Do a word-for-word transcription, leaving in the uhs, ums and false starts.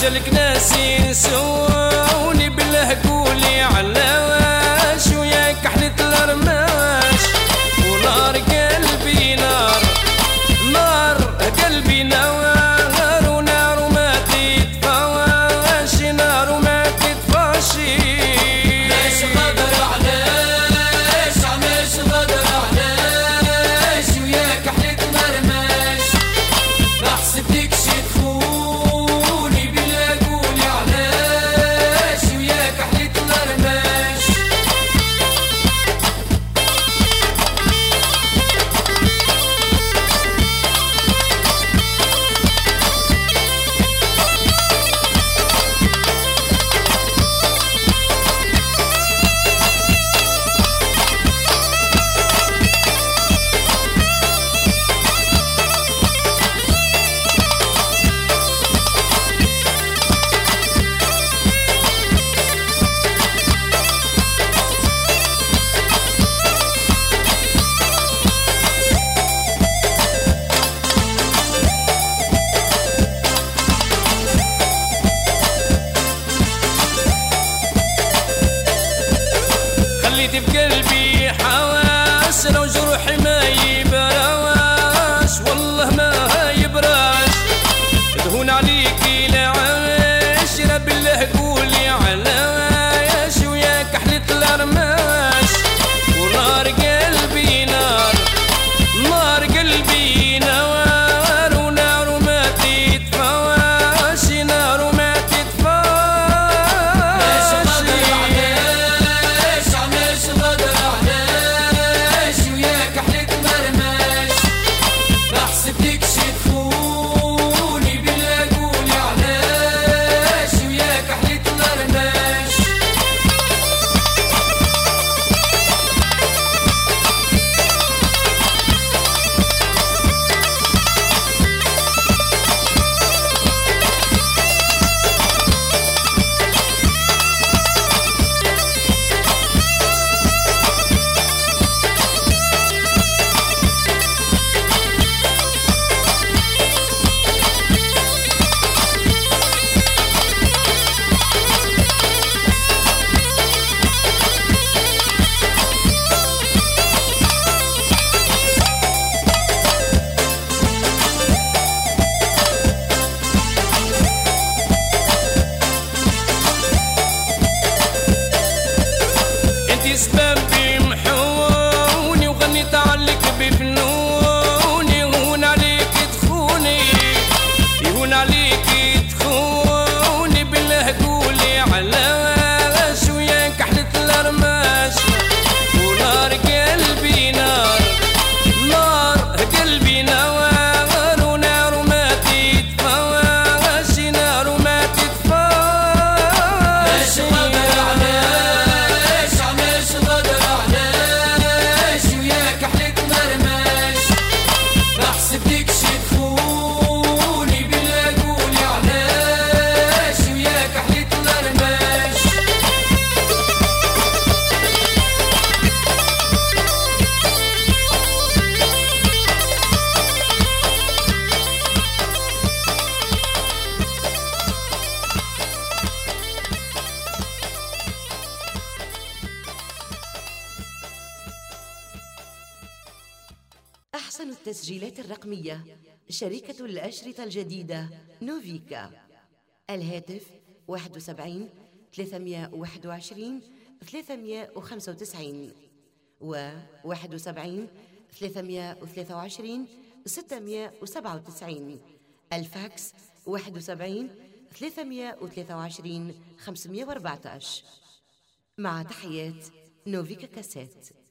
جالك ناس ينسوني بالله قولي علاش وياك حلت الرماش ونار قلبي نار نار قلبي نار ونار وما تتفاش نار وما تتفاش ليش غدر علاش علاش غدر علاش وياك حلت الرماش ما حسبتكش تخوني بلا قولي علاش وياك حلت الرماش خليتي بقلبي حواس لو جروحي ما يبراش والله ما يبراش تهون عليكي العاشرة بالله قولي علاش وياك حلت الرماش ونار قلبي نار نار قلبي نار ونار وما تتفاش نار وما ليش غدر تتفاش علاش علاش غدر علاش وياك حلت الرماش ما حسبتكش تخوني بلا قولي علاش وياك حلت الرماش انتي سبابي محوني وغنيت عليك بفنوني يهون عليك تخوني يهون عليك تخوني بالله قولي علاش وياك حلت الرماش ونار قلبي نار نار قلبي نار ونار وما تتفاش نار وما ليش غدر تتفاش علاش علاش غدر علاش وياك حلت الرماش ما حسبتكش تخوني بلا قولي علاش وياك حلت الرماش أحسن التسجيلات الرقمية شركة الأشرطة الجديدة نوفيكا. الهاتف واحد وسبعين ثلاثمائة وواحد وعشرين ثلاثمائة وخمسة وتسعين و واحد وسبعين ثلاثمائة وثلاثة وعشرين ستمائة وسبعة وتسعين. الفاكس واحد وسبعين ثلاثمائة وثلاثة وعشرين خمسمائة وأربعة عشر. مع تحيات نوفيكا كاسيت.